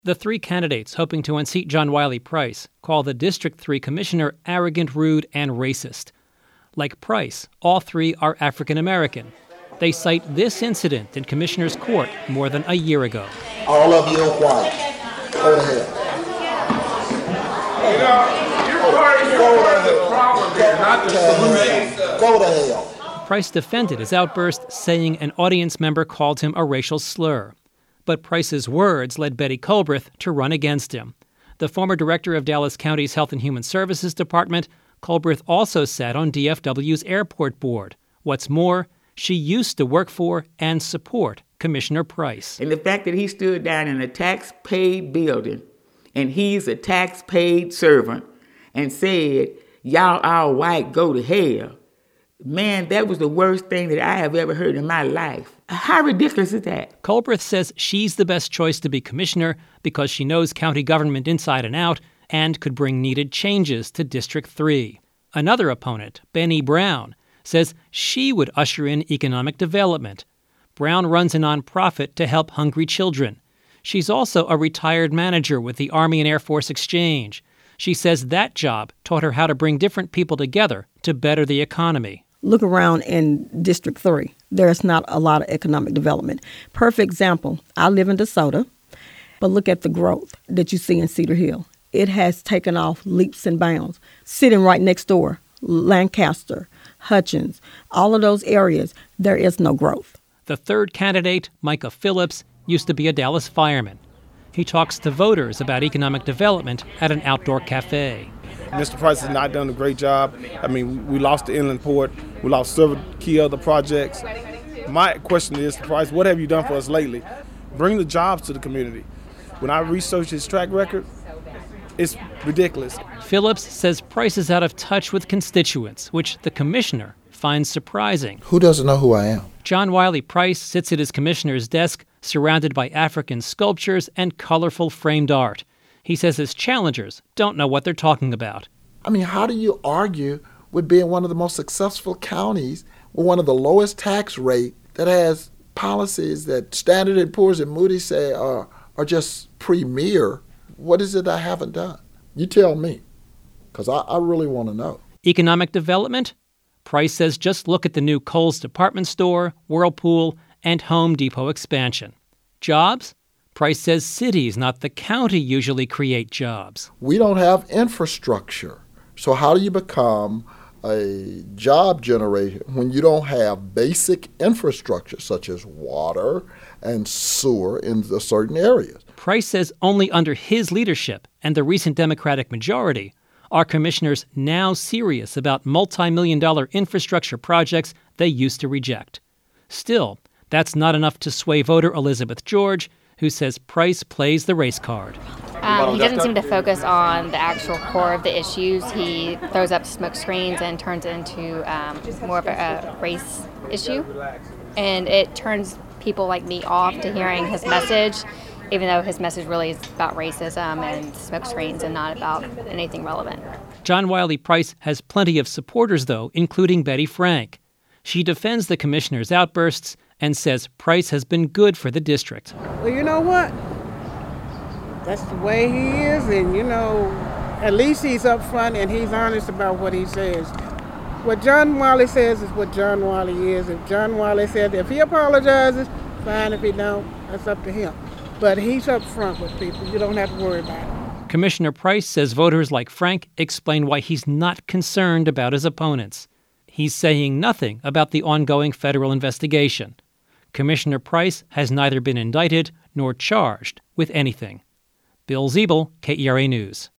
The three candidates hoping to unseat John Wiley Price call the District 3 commissioner arrogant, rude, and racist. Like Price, all three are African American. They cite this incident in Commissioner's Court more than a year ago. All of you are white. Go to hell. Your party is the problem here, not the solution. Go to hell. Price defended his outburst, saying an audience member called him a racial slur. But Price's words led Betty Culbreth to run against him. The former director of Dallas County's Health and Human Services Department, Culbreth also sat on DFW's airport board. What's more, she used to work for and support Commissioner Price. And the fact that he stood down in a tax-paid building, and he's a tax-paid servant, and said, y'all all white, go to hell. Man, that was the worst thing that I have ever heard in my life. How ridiculous is that? Culbreth says she's the best choice to be commissioner because she knows county government inside and out and could bring needed changes to District 3. Another opponent, Benny Brown, says she would usher in economic development. Brown runs a nonprofit to help hungry children. She's also a retired manager with the Army and Air Force Exchange. She says that job taught her how to bring different people together to better the economy. Look around in District 3. There's not a lot of economic development. Perfect example, I live in DeSoto, but look at the growth that you see in Cedar Hill. It has taken off leaps and bounds. Sitting right next door, Lancaster, Hutchins, all of those areas, there is no growth. The third candidate, Micah Phillips, used to be a Dallas fireman. He talks to voters about economic development at an outdoor cafe. Mr. Price has not done a great job. I mean, we lost the inland port. We lost several key other projects. My question is, Price, what have you done for us lately? Bring the jobs to the community. When I researched his track record, it's ridiculous. Phillips says Price is out of touch with constituents, which the commissioner finds surprising. Who doesn't know who I am? John Wiley Price sits at his commissioner's desk, surrounded by African sculptures and colorful framed art. He says his challengers don't know what they're talking about. I mean, how do you argue with being one of the most successful counties with one of the lowest tax rate that has policies that Standard & Poor's and Moody's say are just premier? What is it I haven't done? You tell me, because I really want to know. Economic development? Price says just look at the new Kohl's department store, Whirlpool, and Home Depot expansion. Jobs? Price says cities, not the county, usually create jobs. We don't have infrastructure. So how do you become a job generator when you don't have basic infrastructure such as water and sewer in certain areas? Price says only under his leadership and the recent Democratic majority are commissioners now serious about multi-million-dollar infrastructure projects they used to reject. Still, that's not enough to sway voter Elizabeth George, who says Price plays the race card. He doesn't seem to focus on the actual core of the issues. He throws up smoke screens and turns it into more of a race issue. And it turns people like me off to hearing his message, even though his message really is about racism and smoke screens and not about anything relevant. John Wiley Price has plenty of supporters, though, including Betty Frank. She defends the commissioner's outbursts and says Price has been good for the district. Well, you know what? That's the way he is, and, at least he's up front and he's honest about what he says. What John Wiley says is what John Wiley is. If John Wiley said if he apologizes, fine. If he don't, that's up to him. But he's up front with people. You don't have to worry about it. Commissioner Price says voters like Frank explain why he's not concerned about his opponents. He's saying nothing about the ongoing federal investigation. Commissioner Price has neither been indicted nor charged with anything. Bill Ziebel, KERA News.